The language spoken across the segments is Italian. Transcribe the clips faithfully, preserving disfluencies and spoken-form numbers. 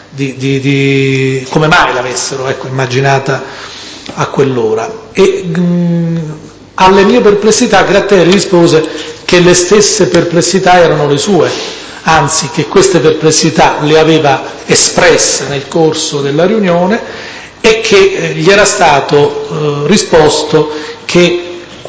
di, di, di come mai l'avessero ecco, immaginata a quell'ora. E mh, alle mie perplessità Gratteri rispose che le stesse perplessità erano le sue, anzi che queste perplessità le aveva espresse nel corso della riunione e che eh, gli era stato eh, risposto che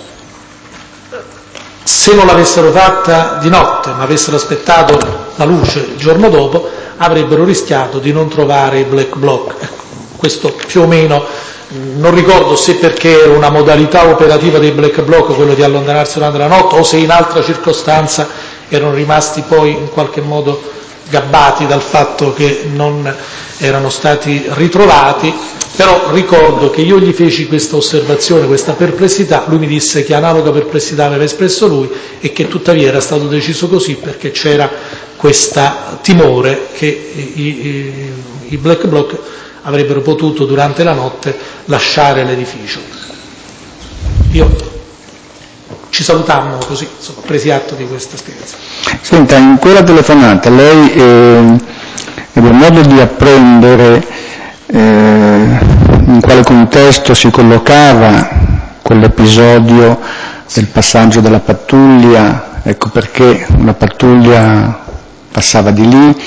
se non l'avessero fatta di notte ma avessero aspettato la luce il giorno dopo avrebbero rischiato di non trovare i black bloc. Ecco, questo più o meno, non ricordo se perché era una modalità operativa dei black bloc quello di allontanarsi durante la notte o se in altra circostanza erano rimasti poi in qualche modo gabbati dal fatto che non erano stati ritrovati, però ricordo che io gli feci questa osservazione, questa perplessità, lui mi disse che analoga perplessità aveva espresso lui e che tuttavia era stato deciso così perché c'era questo timore che i, i, i black bloc avrebbero potuto durante la notte lasciare l'edificio. Io ci salutammo così, insomma, presi atto di questa spiegazione. Senta, in quella telefonata lei eh, ebbe modo di apprendere eh, in quale contesto si collocava quell'episodio del passaggio della pattuglia, ecco perché una pattuglia passava di lì?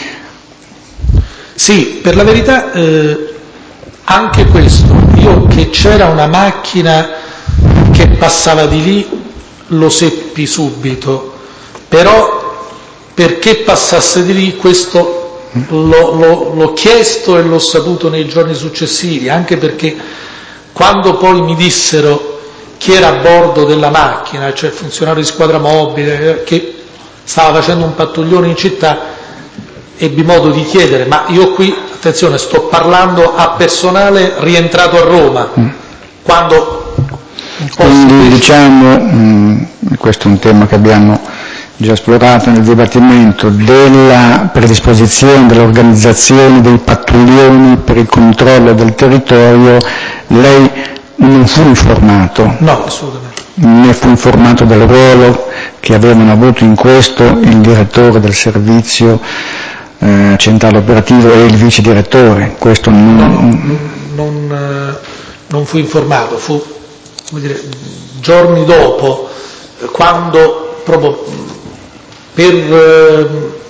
Sì, per la verità eh, anche questo, io che c'era una macchina che passava di lì lo seppi subito, però perché passasse di lì questo l'ho, l'ho, l'ho chiesto e l'ho saputo nei giorni successivi, anche perché quando poi mi dissero chi era a bordo della macchina, cioè il funzionario di squadra mobile che stava facendo un pattuglione in città, ebbi modo di chiedere, ma io qui, attenzione, sto parlando a personale rientrato a Roma, mm. quando quindi diciamo, mh, questo è un tema che abbiamo già esplorato nel dibattimento, della predisposizione, dell'organizzazione dei pattuglioni per il controllo del territorio, lei non fu informato? No, assolutamente. Ne fu informato del ruolo che avevano avuto in questo il direttore del servizio eh, centrale operativo e il vice direttore? Questo non, no, no, non, non, non fu informato, fu come dire, giorni dopo, quando proprio per,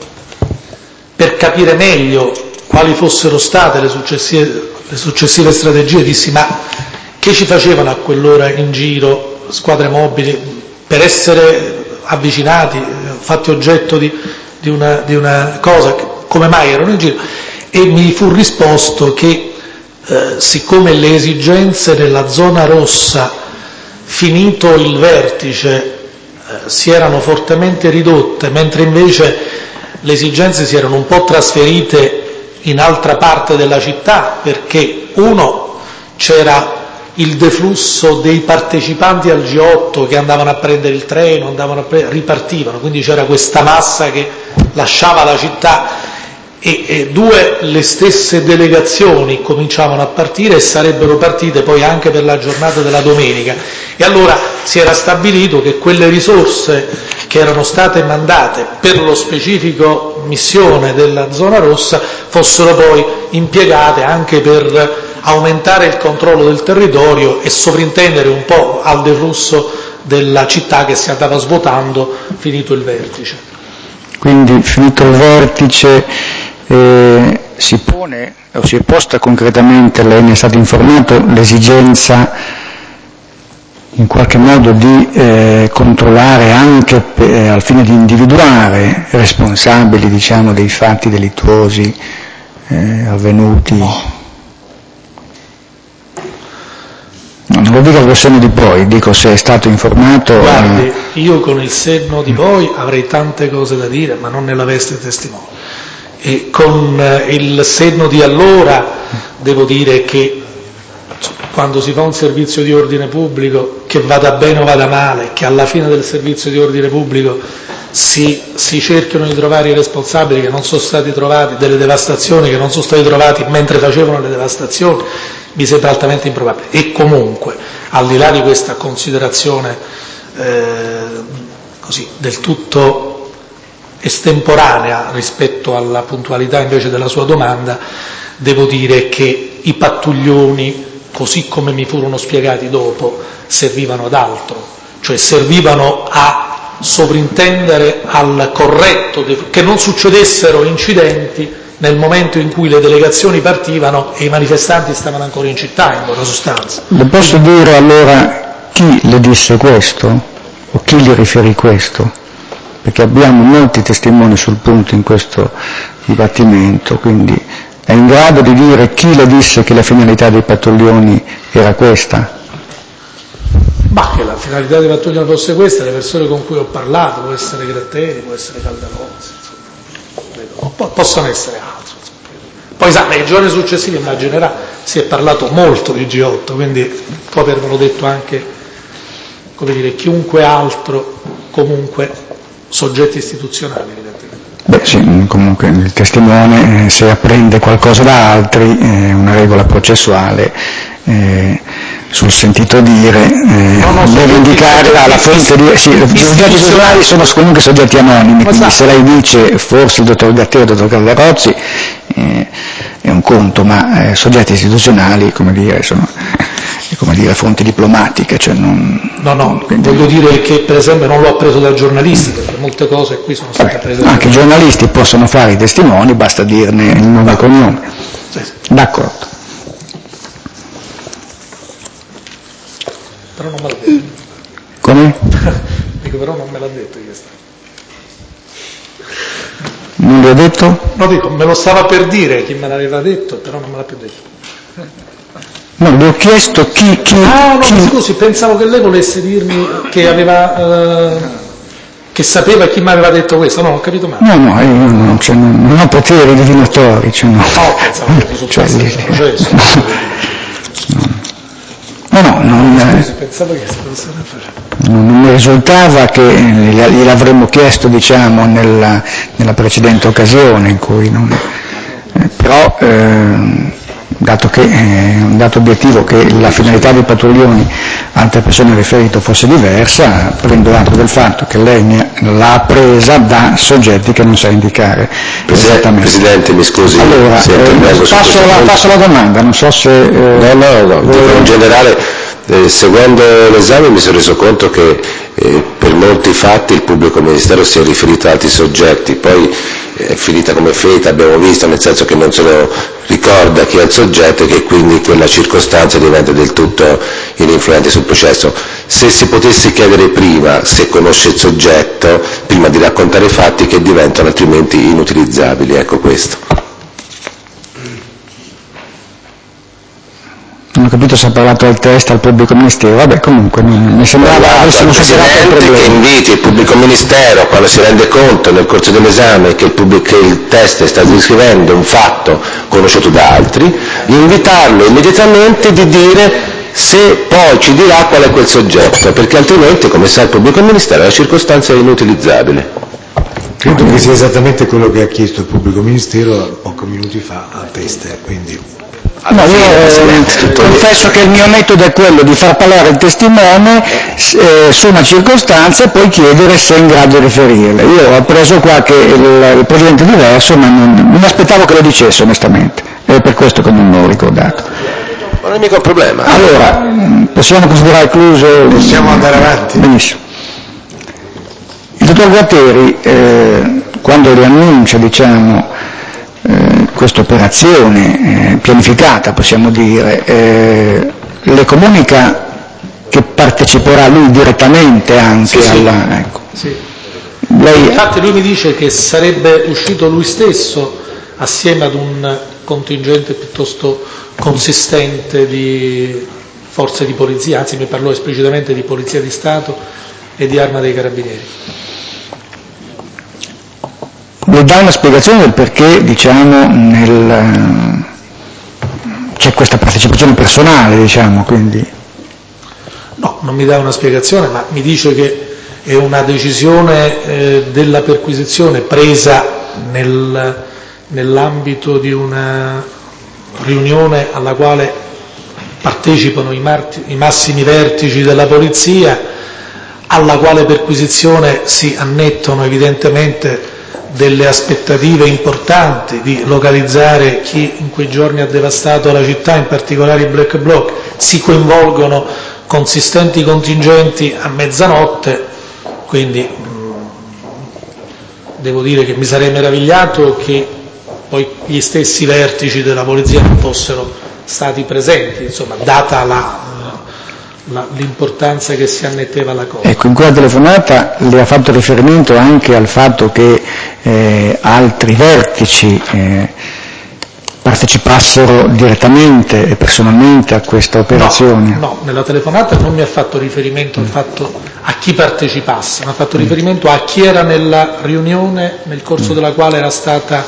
per capire meglio quali fossero state le successive, le successive strategie, dissi ma che ci facevano a quell'ora in giro squadre mobili per essere avvicinati, fatti oggetto di, di, una, di una cosa, come mai erano in giro? E mi fu risposto che eh, siccome le esigenze nella zona rossa, finito il vertice, eh, si erano fortemente ridotte, mentre invece le esigenze si erano un po' trasferite in altra parte della città, perché uno c'era il deflusso dei partecipanti al G otto che andavano a prendere il treno, andavano a pre- ripartivano, quindi c'era questa massa che lasciava la città e, e due, le stesse delegazioni cominciavano a partire e sarebbero partite poi anche per la giornata della domenica e allora si era stabilito che quelle risorse che erano state mandate per lo specifico missione della zona rossa fossero poi impiegate anche per aumentare il controllo del territorio e sovrintendere un po' al deflusso della città che si andava svuotando finito il vertice. Quindi finito il vertice eh, si pone o si è posta concretamente, lei ne è stato informato, l'esigenza in qualche modo di eh, controllare anche per, al fine di individuare responsabili, diciamo, dei fatti delittuosi eh, avvenuti? No. No, non lo dico col senno di poi, dico se è stato informato. Guardi, io con il senno di poi avrei tante cose da dire, ma non nella veste di testimone. E con il senno di allora devo dire che quando si fa un servizio di ordine pubblico, che vada bene o vada male, che alla fine del servizio di ordine pubblico si, si cerchino di trovare i responsabili che non sono stati trovati, delle devastazioni che non sono stati trovati mentre facevano le devastazioni, mi sembra altamente improbabile. E comunque, al di là di questa considerazione eh, così del tutto estemporanea rispetto alla puntualità invece della sua domanda, devo dire che i pattuglioni, così come mi furono spiegati dopo, servivano ad altro, cioè servivano a sovrintendere al corretto, che non succedessero incidenti nel momento in cui le delegazioni partivano e i manifestanti stavano ancora in città, in buona sostanza. Le posso dire allora chi le disse questo? O chi gli riferì questo? Perché abbiamo molti testimoni sul punto in questo dibattimento, quindi è in grado di dire chi le disse che la finalità dei pattuglioni era questa? Ma che la finalità dei pattuglioni fosse questa, le persone con cui ho parlato, può essere Gratteri, può essere Caldarozzi, insomma, possono essere altri. Poi sa, nei giorni successivi immaginerà, si è parlato molto di G otto, quindi può avervelo detto anche, come dire, chiunque altro, comunque soggetti istituzionali, evidentemente. Beh sì, comunque il testimone, eh, se apprende qualcosa da altri, è una regola processuale, eh, sul sentito dire, eh, no, no, deve indicare la, la fonte di... Sì, i soggetti istituzionali sono comunque soggetti anonimi, quindi se lei dice forse il dottor Gatteri o il dottor Caldarozzi, eh, è un conto, ma eh, soggetti istituzionali, come dire, sono come dire, fonti diplomatiche. Cioè non, no, no, quindi... voglio dire che per esempio non l'ho appreso da giornalisti, perché molte cose qui sono state prese da anche i giornalisti possono fare i testimoni, basta dirne il nome e cognome. Sì, sì. D'accordo. Però non me l'ha detto. Come? Dico, però non me l'ha detto questo. Non le ho detto? No, dico, me lo stava per dire chi me l'aveva detto, però non me l'ha più detto. No, le ho chiesto chi... chi ah, no, chi... scusi, pensavo che lei volesse dirmi che aveva... Eh, che sapeva chi mi aveva detto questo. No, ho capito male. No, no, io non, cioè, non, non ho poteri divinatori. Cioè, no. No, pensavo che risultasse cioè, il processo. No, no, non, scusi, pensavo che si non, non mi risultava che gliel'avremmo chiesto, diciamo, nella, nella precedente occasione in cui non... Eh, però... Eh, dato che è un dato obiettivo che la finalità dei pattuglioni altre persone riferito fosse diversa, prendo atto del fatto che lei ne l'ha presa da soggetti che non sa indicare Presidente, Presidente, mi scusi, allora, se intervengo eh, su passo, la, passo la domanda, non so se... Eh, no, no, no, dico in generale, eh, seguendo l'esame mi sono reso conto che eh, per molti fatti il pubblico ministero si è riferito ad altri soggetti, poi è finita come è finita, abbiamo visto, nel senso che non se lo ricorda chi è il soggetto e che quindi quella circostanza diventa del tutto ininfluente sul processo. Se si potesse chiedere prima se conosce il soggetto, prima di raccontare i fatti che diventano altrimenti inutilizzabili, ecco questo. Non ho capito se ha parlato al test, al pubblico ministero, vabbè comunque non, mi sembrava avessimo superato il problema. Che inviti il pubblico ministero, quando si rende conto nel corso dell'esame che il, pubblico, che il test sta descrivendo un fatto conosciuto da altri, di invitarlo immediatamente di dire se poi ci dirà qual è quel soggetto, perché altrimenti, come sa il pubblico ministero, la circostanza è inutilizzabile. Credo che sia esattamente quello che ha chiesto il pubblico ministero pochi minuti fa al test, quindi... No, io eh, confesso che il mio metodo è quello di far parlare il testimone eh, su una circostanza e poi chiedere se è in grado di riferirle. Io ho appreso qua che il, il precedente è diverso, ma non, non mi aspettavo che lo dicesse onestamente, è per questo che non l'ho ricordato. Non è mica un problema. Allora, possiamo considerare chiuso? Possiamo andare avanti? Benissimo. Il dottor Gratteri, eh, quando riannuncia, diciamo, Eh, questa operazione eh, pianificata, possiamo dire, eh, le comunica che parteciperà lui direttamente anche sì, alla... Sì. Ecco. Sì. Lei... Infatti lui mi dice che sarebbe uscito lui stesso assieme ad un contingente piuttosto consistente di forze di polizia, anzi mi parlò esplicitamente di Polizia di Stato e di Arma dei Carabinieri. Mi dà una spiegazione del perché, diciamo, nel, c'è questa partecipazione personale, diciamo, quindi... No, non mi dà una spiegazione, ma mi dice che è una decisione eh, della perquisizione presa nel, nell'ambito di una riunione alla quale partecipano i, marti, i massimi vertici della polizia, alla quale perquisizione si annettono evidentemente delle aspettative importanti di localizzare chi in quei giorni ha devastato la città, in particolare i black bloc, si coinvolgono consistenti contingenti a mezzanotte, quindi mh, devo dire che mi sarei meravigliato che poi gli stessi vertici della polizia non fossero stati presenti, insomma, data la, la, l'importanza che si annetteva alla cosa. Ecco, in quella telefonata le ha fatto riferimento anche al fatto che eh, altri vertici eh, partecipassero direttamente e personalmente a questa operazione? No, no, nella telefonata non mi ha fatto riferimento al fatto a chi partecipasse, ma ha fatto riferimento a chi era nella riunione nel corso della quale era stata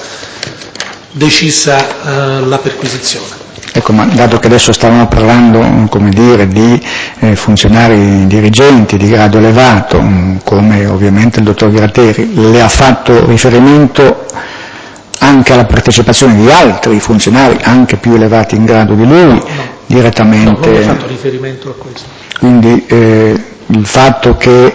decisa eh, la perquisizione. Ecco, ma dato che adesso stavamo parlando, come dire, di eh, funzionari dirigenti di grado elevato, mh, come ovviamente il dottor Gratteri, le ha fatto riferimento anche alla partecipazione di altri funzionari, anche più elevati in grado di lui, no, direttamente? No, non ho fatto riferimento a questo. Quindi eh, il fatto che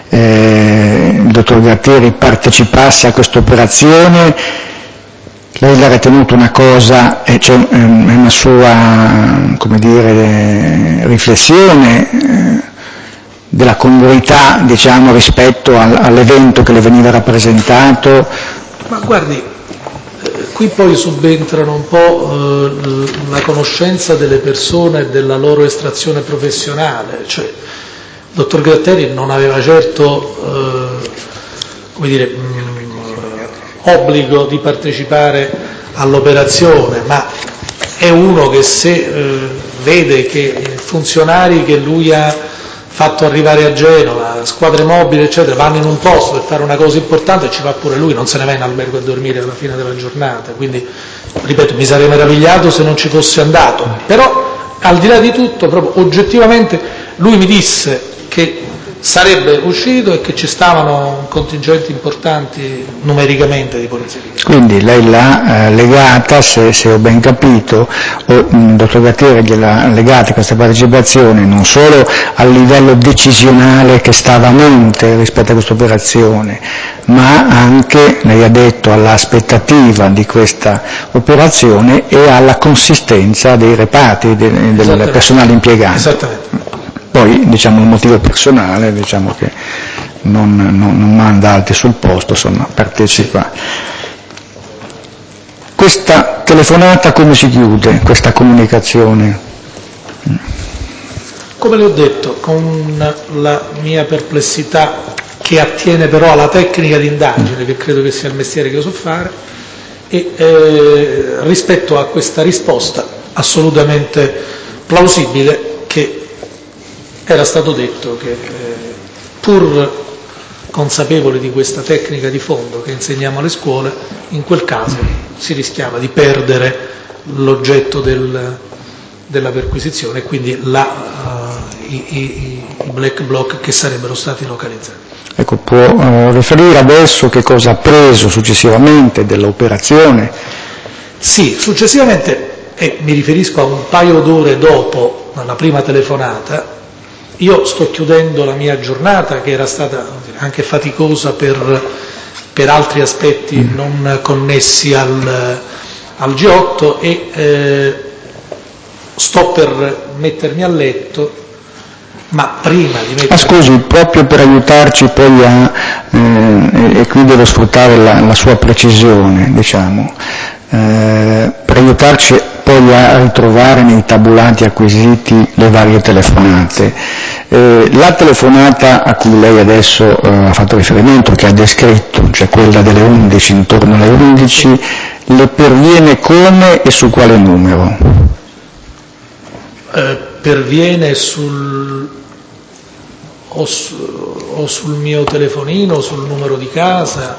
eh, il dottor Gratteri partecipasse a questa operazione, lei l'ha ritenuto una cosa, e c'è una sua, come dire, riflessione eh, della congruità, diciamo, rispetto al, all'evento che le veniva rappresentato? Ma guardi, qui poi subentrano un po' eh, la conoscenza delle persone e della loro estrazione professionale, cioè il dottor Gratteri non aveva certo eh, come dire, mh, obbligo di partecipare all'operazione, ma è uno che se eh, vede che funzionari che lui ha fatto arrivare a Genova, squadre mobili eccetera, vanno in un posto per fare una cosa importante, ci va pure lui, non se ne va in albergo a dormire alla fine della giornata, quindi ripeto, mi sarei meravigliato se non ci fosse andato, però al di là di tutto, proprio oggettivamente, lui mi disse che sarebbe uscito e che ci stavano contingenti importanti numericamente di polizia. Quindi lei l'ha eh, legata, se, se ho ben capito, o il dottor Gratteri gliel'ha legata questa partecipazione non solo al livello decisionale che stava a monte rispetto a questa operazione, ma anche, lei ha detto, all'aspettativa di questa operazione e alla consistenza dei reparti, de, del personale impiegato. Esattamente. Poi, diciamo, un motivo personale, diciamo che non, non, non manda altri sul posto, insomma, partecipa. Questa telefonata come si chiude, questa comunicazione? Come le ho detto, con la mia perplessità, che attiene però alla tecnica di indagine, che credo che sia il mestiere che so fare, e eh, rispetto a questa risposta assolutamente plausibile che era stato detto che eh, pur consapevoli di questa tecnica di fondo che insegniamo alle scuole, in quel caso si rischiava di perdere l'oggetto del, della perquisizione e quindi la, uh, i, i, i black bloc che sarebbero stati localizzati. Ecco, può uh, riferire adesso che cosa ha preso successivamente dell'operazione? Sì, successivamente, e mi riferisco a un paio d'ore dopo la prima telefonata, io sto chiudendo la mia giornata, che era stata anche faticosa per, per altri aspetti non connessi al, al G otto, e eh, sto per mettermi a letto, ma prima di mettermi... Ah, scusi, proprio per aiutarci poi a, eh, e qui devo sfruttare la, la sua precisione, diciamo, eh, per aiutarci poi a ritrovare nei tabulati acquisiti le varie telefonate. Eh, la telefonata a cui lei adesso eh, ha fatto riferimento, che ha descritto, cioè quella delle undici, intorno alle undici, le perviene come e su quale numero? Eh, perviene sul, o, su, o sul mio telefonino o sul numero di casa.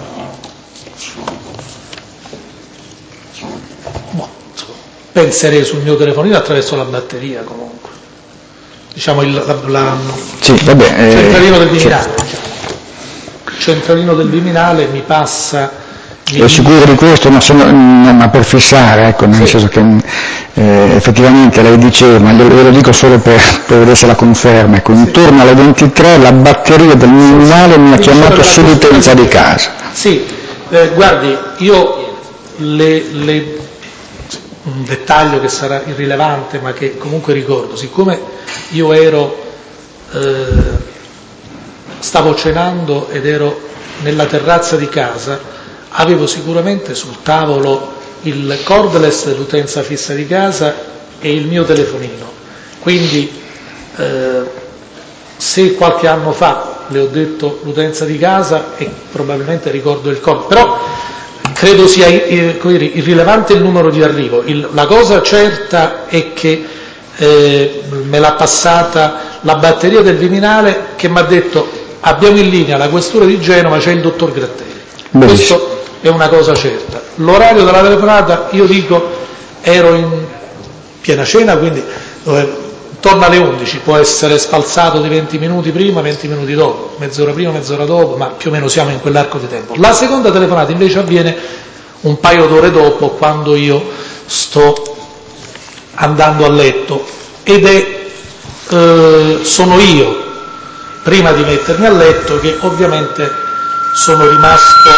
Boh, penserei sul mio telefonino attraverso la batteria comunque. Diciamo il la, la, sì, vabbè, eh, centralino del Viminale, sì. diciamo. Il centralino del Viminale mi passa. È sicuro di questo? Ma, sono, ma per fissare, ecco, nel sì. senso che eh, effettivamente lei diceva, ma glielo lo dico solo per, per vedere se la conferma, ecco, sì. Intorno alle ventitré la batteria del Viminale sì, sì. mi ha chiamato sull'utenza di casa. Sì, Eh, guardi, io le, le, un dettaglio che sarà irrilevante ma che comunque ricordo, siccome io ero, eh, stavo cenando ed ero nella terrazza di casa, avevo sicuramente sul tavolo il cordless dell'utenza fissa di casa e il mio telefonino, quindi eh, se qualche anno fa le ho detto l'utenza di casa e probabilmente ricordo il cordless, però credo sia irrilevante il numero di arrivo. Il, la cosa certa è che eh, me l'ha passata la batteria del Viminale che mi ha detto abbiamo in linea la questura di Genova, c'è il dottor Gratteri. Benissimo. Questo è una cosa certa. L'orario della telefonata, io dico, ero in piena cena, quindi intorno alle undici, può essere spalzato di venti minuti prima, venti minuti dopo, mezz'ora prima, mezz'ora dopo, ma più o meno siamo in quell'arco di tempo. La seconda telefonata invece avviene un paio d'ore dopo, quando io sto andando a letto, ed è, eh, sono io, prima di mettermi a letto, che ovviamente sono rimasto,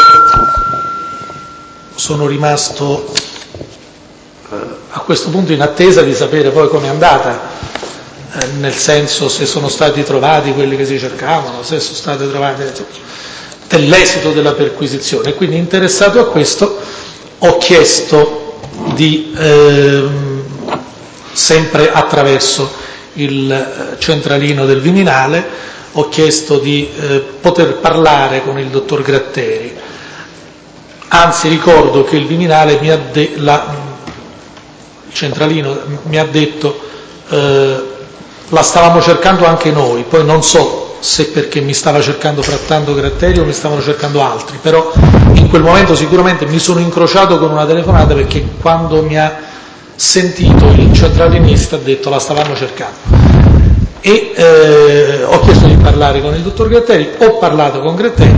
sono rimasto eh, a questo punto in attesa di sapere poi com'è andata, nel senso se sono stati trovati quelli che si cercavano, se sono state trovate, dell'esito della perquisizione. E quindi, interessato a questo, ho chiesto di, eh, sempre attraverso il centralino del Viminale, ho chiesto di eh, poter parlare con il dottor Gratteri. Anzi, ricordo che il Viminale mi ha de- la, il centralino mi ha detto eh, la stavamo cercando anche noi, poi non so se perché mi stava cercando frattanto Gratteri o mi stavano cercando altri, però in quel momento sicuramente mi sono incrociato con una telefonata, perché quando mi ha sentito il centralinista ha detto la stavamo cercando. E eh, ho chiesto di parlare con il dottor Gratteri, ho parlato con Gratteri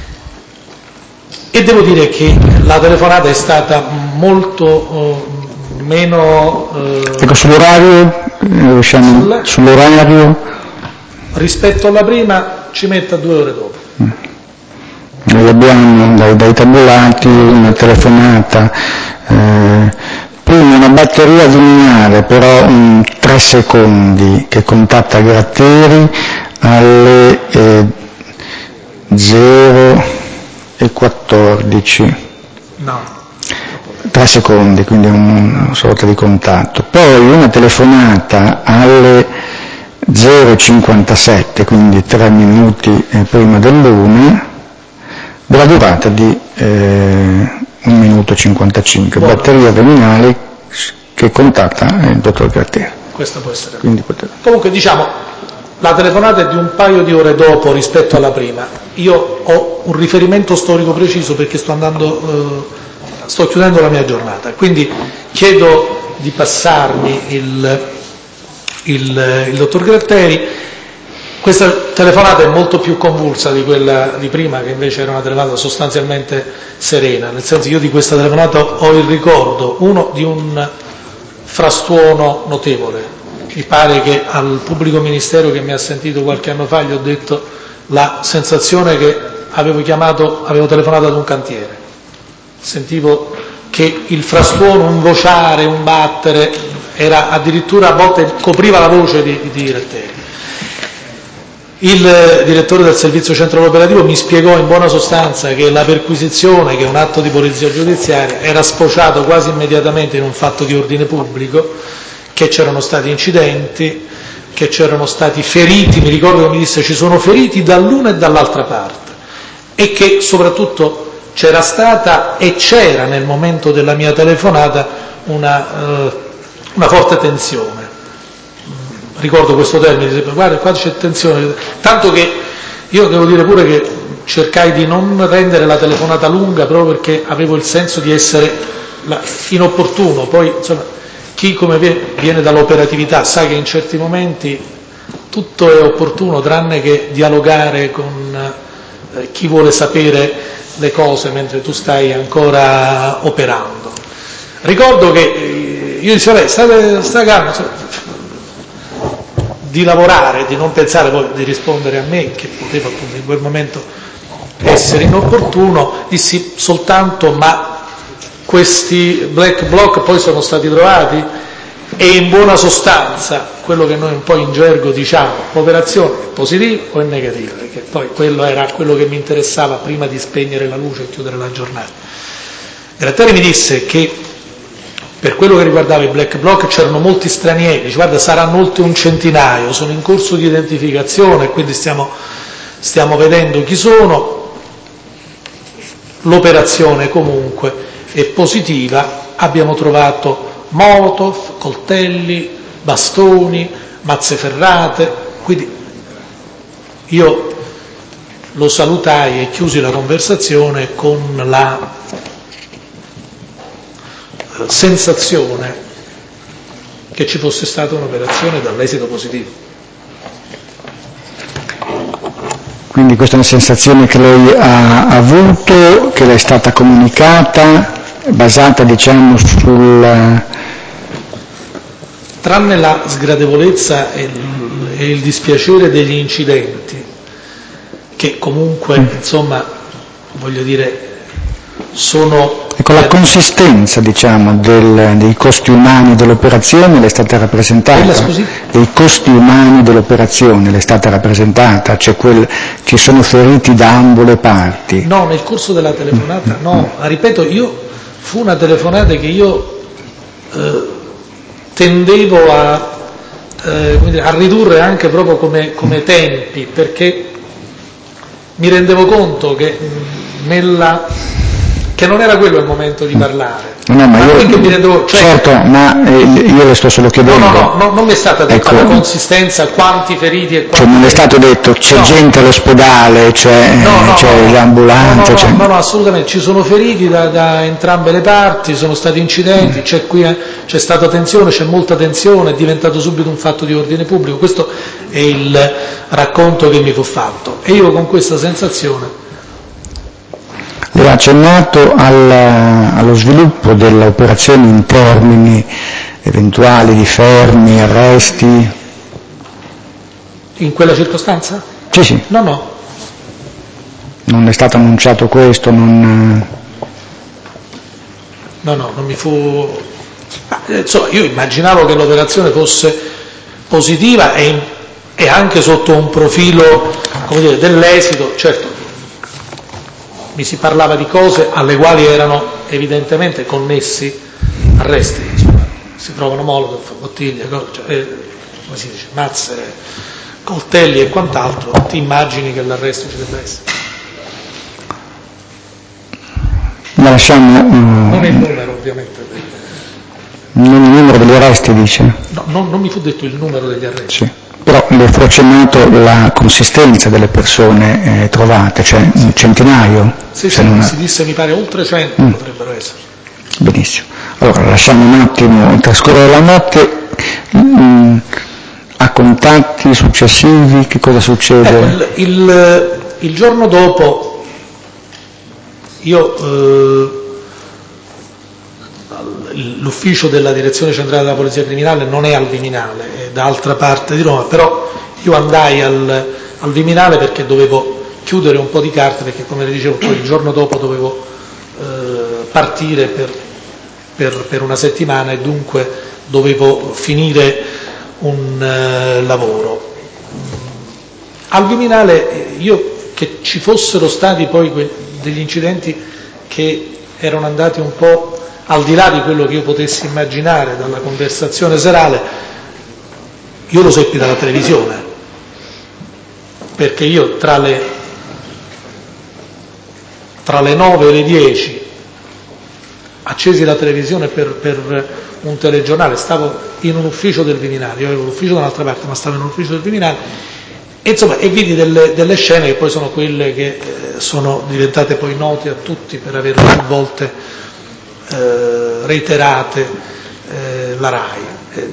e devo dire che la telefonata è stata molto eh, meno... Eh, ecco, sull'orario... Sul, sull'orario rispetto alla prima ci metta due ore dopo. Noi abbiamo dai, dai tabulati una telefonata, eh, prima una batteria Viminale, però um, tre secondi, che contatta Gratteri alle eh, zero e quattordici. No. tre secondi, quindi una sorta di contatto. Poi una telefonata alle zero e cinquantasette, quindi tre minuti prima dell'una, della durata di eh, un minuto e cinquantacinque. Buono. Batteria Viminale che contatta il dottor Gratteri. Questo può essere. Quindi potete... Comunque, diciamo, la telefonata è di un paio di ore dopo rispetto alla prima. Io ho un riferimento storico preciso perché sto andando... Eh, sto chiudendo la mia giornata, quindi chiedo di passarmi il, il, il dottor Gratteri. Questa telefonata è molto più convulsa di quella di prima, che invece era una telefonata sostanzialmente serena, nel senso che io di questa telefonata ho il ricordo, uno, di un frastuono notevole. Mi pare che al pubblico ministero che mi ha sentito qualche anno fa gli ho detto la sensazione che avevo chiamato, avevo telefonato ad un cantiere. Sentivo che il frastuono, un vociare, un battere, era addirittura a volte copriva la voce di, di Gratteri. Il direttore del servizio centrale operativo mi spiegò in buona sostanza che la perquisizione, che è un atto di polizia giudiziaria, era sfociato quasi immediatamente in un fatto di ordine pubblico, che c'erano stati incidenti, che c'erano stati feriti, mi ricordo che mi disse ci sono feriti dall'una e dall'altra parte, e che soprattutto c'era stata e c'era nel momento della mia telefonata una, eh, una forte tensione. Ricordo questo termine, dice, guarda qua c'è tensione, tanto che io devo dire pure che cercai di non rendere la telefonata lunga proprio perché avevo il senso di essere inopportuno. Poi insomma, chi come viene dall'operatività sa che in certi momenti tutto è opportuno tranne che dialogare con eh, chi vuole sapere le cose mentre tu stai ancora operando. Ricordo che eh, io dicevo, vabbè, state, state calma, di lavorare, di non pensare poi di rispondere a me, che potevo appunto in quel momento essere inopportuno, dissi soltanto ma questi black bloc poi sono stati trovati, e in buona sostanza quello che noi un po' in gergo diciamo, l'operazione è positiva o è negativa, perché poi quello era quello che mi interessava prima di spegnere la luce e chiudere la giornata. Gratteri mi disse che per quello che riguardava i black bloc c'erano molti stranieri, dice, guarda saranno oltre un centinaio, sono in corso di identificazione, quindi stiamo, stiamo vedendo chi sono. L'operazione comunque è positiva, abbiamo trovato molotov, coltelli, bastoni, mazze ferrate, quindi io lo salutai e chiusi la conversazione con la sensazione che ci fosse stata un'operazione dall'esito positivo. Quindi questa è una sensazione che lei ha avuto, che le è stata comunicata, basata diciamo sul... Tranne la sgradevolezza e il, e il dispiacere degli incidenti, che comunque, mm. insomma, voglio dire, sono... Ecco, la consistenza, diciamo, del, dei costi umani dell'operazione le è stata rappresentata? Quella, scusi? Dei costi umani dell'operazione le è stata rappresentata? Cioè quel, ci sono feriti da ambo le parti? No, nel corso della telefonata, no. Ma ripeto, io fu una telefonata che io eh, tendevo a, eh, come dire, a ridurre anche proprio come, come tempi, perché mi rendevo conto che nella... che non era quello il momento di parlare. No, ma, ma io, che mi rendevo, cioè, certo, ma eh, io le sto solo chiedendo. No, no, no, non mi è stata detta ecco, la consistenza, quanti feriti e quanti... Cioè non è stato detto c'è no. gente all'ospedale, c'è, no, no, c'è no, l'ambulante... No, no, c'è... no, no, assolutamente, ci sono feriti da, da entrambe le parti, sono stati incidenti, c'è, qui, c'è stata tensione, c'è molta tensione, è diventato subito un fatto di ordine pubblico, questo è il racconto che mi fu fatto. E io con questa sensazione... Lei ha accennato al, allo sviluppo dell'operazione in termini eventuali di fermi, arresti? In quella circostanza? Sì, sì. No, no. Non è stato annunciato questo? Non... No, no, non mi fu... Insomma, io immaginavo che l'operazione fosse positiva e, e anche sotto un profilo, come dire, dell'esito, certo. Mi si parlava di cose alle quali erano evidentemente connessi arresti, insomma, si trovano molotov, bottiglie, cioè, eh, come si dice, mazze, coltelli e quant'altro, ti immagini che l'arresto ci debba essere. La lasciamo... Uh, non è il numero ovviamente. Non il numero degli arresti dice? No, non, non mi fu detto il numero degli arresti. Sì. Però le fu accennato la consistenza delle persone eh, trovate, cioè un centinaio? Sì, sì, non... si disse mi pare oltre cento mm. potrebbero essere. Benissimo. Allora lasciamo un attimo trascorrere la notte, mm, a contatti successivi, che cosa succede? Ecco, il, il, il giorno dopo io... Eh, l'ufficio della direzione centrale della polizia criminale non è al Viminale, è da altra parte di Roma, però io andai al, al Viminale perché dovevo chiudere un po' di carte, perché come le dicevo poi il giorno dopo dovevo eh, partire per, per, per una settimana e dunque dovevo finire un eh, lavoro. Al Viminale io che ci fossero stati poi que- degli incidenti che erano andati un po' al di là di quello che io potessi immaginare dalla conversazione serale, io lo seppi dalla televisione, perché io tra le, tra le nove e le dieci accesi la televisione per, per un telegiornale, stavo in un ufficio del Viminale, io avevo l'ufficio da un'altra parte ma stavo in un ufficio del Viminale, e, insomma, e vidi delle, delle scene che poi sono quelle che eh, sono diventate poi note a tutti per averle più volte Eh, reiterate eh, la RAI. Eh,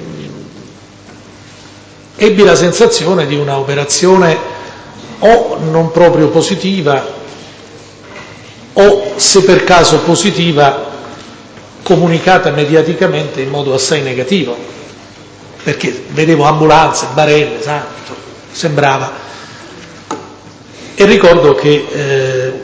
ebbi la sensazione di una operazione o non proprio positiva o, se per caso positiva, comunicata mediaticamente in modo assai negativo, perché vedevo ambulanze, barelle, santo, sembrava. E ricordo che eh,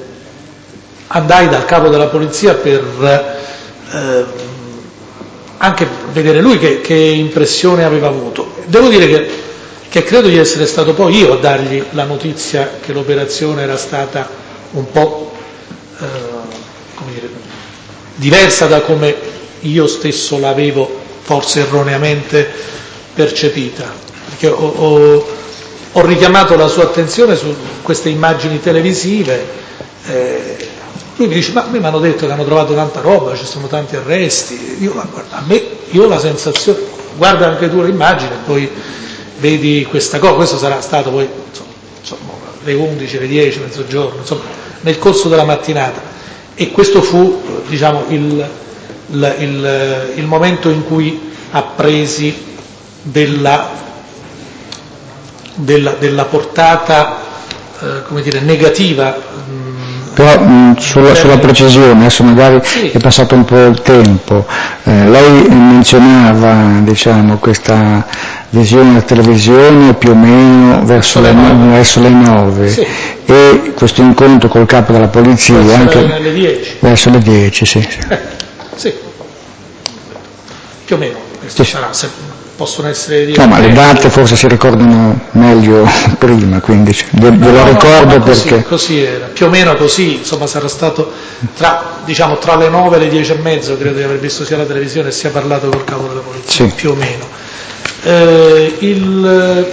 andai dal capo della polizia per eh, anche vedere lui che, che impressione aveva avuto. Devo dire che, che credo di essere stato poi io a dargli la notizia che l'operazione era stata un po' eh, come dire, diversa da come io stesso l'avevo forse erroneamente percepita, perché ho, ho, ho richiamato la sua attenzione su queste immagini televisive. Eh, lui mi dice: ma a me mi hanno detto che hanno trovato tanta roba, ci sono tanti arresti. Io, a me, io ho la sensazione, guarda anche tu le immagini, poi vedi questa cosa. Questo sarà stato poi insomma, insomma, le undici, le dieci, mezzogiorno, insomma, nel corso della mattinata. E questo fu, diciamo, il, il, il, il momento in cui appresi della, della, della portata eh, come dire, negativa. Però mh, sulla, sulla precisione, adesso magari sì. È passato un po' il tempo, eh, lei menzionava, diciamo, questa visione della televisione più o meno verso, le, nove. verso le nove sì. E questo incontro col capo della polizia verso anche le, alle dieci. Verso le dieci, sì. Eh, sì, più o meno, questo sì. Sarà, se possono essere... No, ma le date forse si ricordano meglio prima, quindi ve no, lo no, ricordo no, così, perché... Così era, più o meno così, insomma sarà stato tra, diciamo, tra le nove e le dieci e mezzo, credo di aver visto sia la televisione sia parlato col capo della polizia, sì. Più o meno. Eh, il,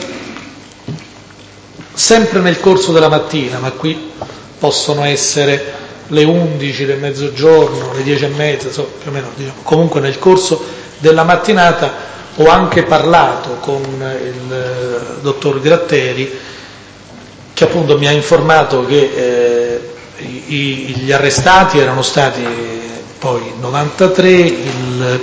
sempre nel corso della mattina, ma qui possono essere le undici del mezzogiorno, le dieci e mezza, insomma, più o meno, diciamo, comunque nel corso della mattinata ho anche parlato con il dottor Gratteri, che appunto mi ha informato che eh, i, gli arrestati erano stati poi novantatré, il,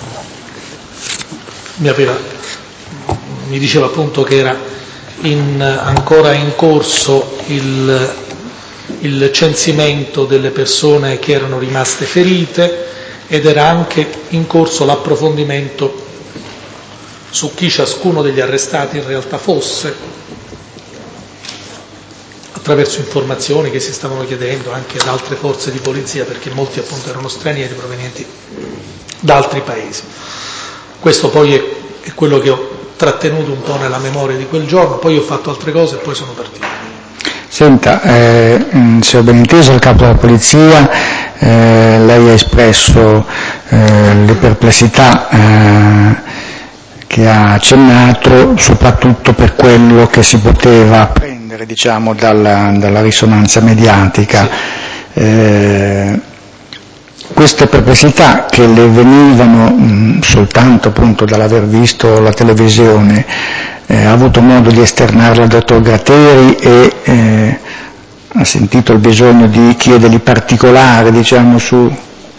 mi, aveva, mi diceva appunto che era in, ancora in corso il, il censimento delle persone che erano rimaste ferite ed era anche in corso l'approfondimento su chi ciascuno degli arrestati in realtà fosse, attraverso informazioni che si stavano chiedendo anche ad altre forze di polizia, perché molti appunto erano stranieri provenienti da altri paesi. Questo poi è, è quello che ho trattenuto un po' nella memoria di quel giorno, poi ho fatto altre cose e poi sono partito. Senta, eh, se ho ben inteso il capo della polizia, eh, lei ha espresso eh, le perplessità eh, che ha accennato, soprattutto per quello che si poteva apprendere, diciamo, dalla, dalla risonanza mediatica. Sì. Eh, queste perplessità che le venivano mh, soltanto appunto dall'aver visto la televisione, eh, ha avuto modo di esternarla al dottor Gratteri e eh, ha sentito il bisogno di chiedergli particolari, diciamo, su...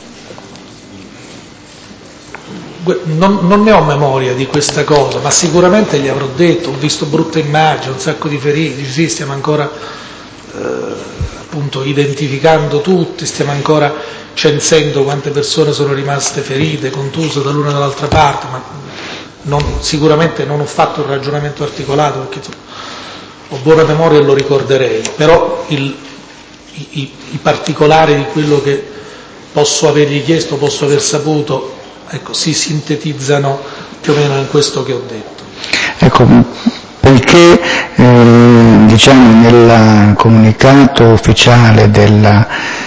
Non, non ne ho memoria di questa cosa, ma sicuramente gli avrò detto, ho visto brutte immagini, un sacco di feriti, sì, stiamo ancora eh, appunto identificando tutti, stiamo ancora censendo quante persone sono rimaste ferite, contuse dall'una e dall'altra parte, ma non, sicuramente non ho fatto un ragionamento articolato perché ho buona memoria e lo ricorderei, però il, i, i, i particolari di quello che posso avergli chiesto, posso aver saputo, ecco, si sintetizzano più o meno in questo che ho detto. Ecco, perché eh, diciamo nel comunicato ufficiale della,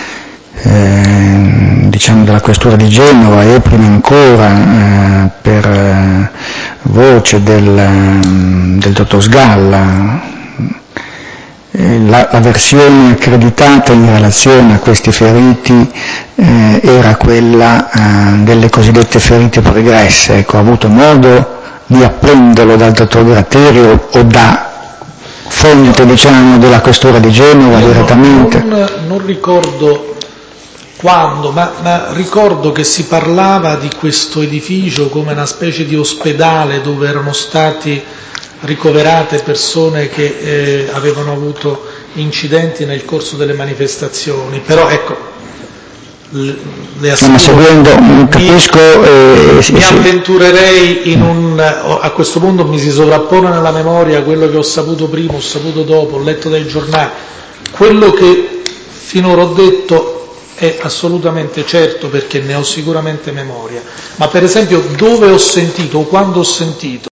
eh, diciamo della Questura di Genova e prima ancora eh, per eh, voce del, del dottor Sgalla, La, la versione accreditata in relazione a questi feriti eh, era quella eh, delle cosiddette ferite pregresse. Ecco, ha avuto modo di apprenderlo dal dottor Gratteri o, o da fonte, diciamo, della Questura di Genova Io direttamente? Non, non ricordo quando, ma, ma ricordo che si parlava di questo edificio come una specie di ospedale dove erano stati ricoverate persone che eh, avevano avuto incidenti nel corso delle manifestazioni, però ecco, le, le assicuro, ma seguendo, mi, capisco, eh, mi sì, sì. avventurerei in un, a questo punto mi si sovrappone nella memoria quello che ho saputo prima, ho saputo dopo, ho letto dai giornali, quello che finora ho detto è assolutamente certo, perché ne ho sicuramente memoria, ma per esempio dove ho sentito o quando ho sentito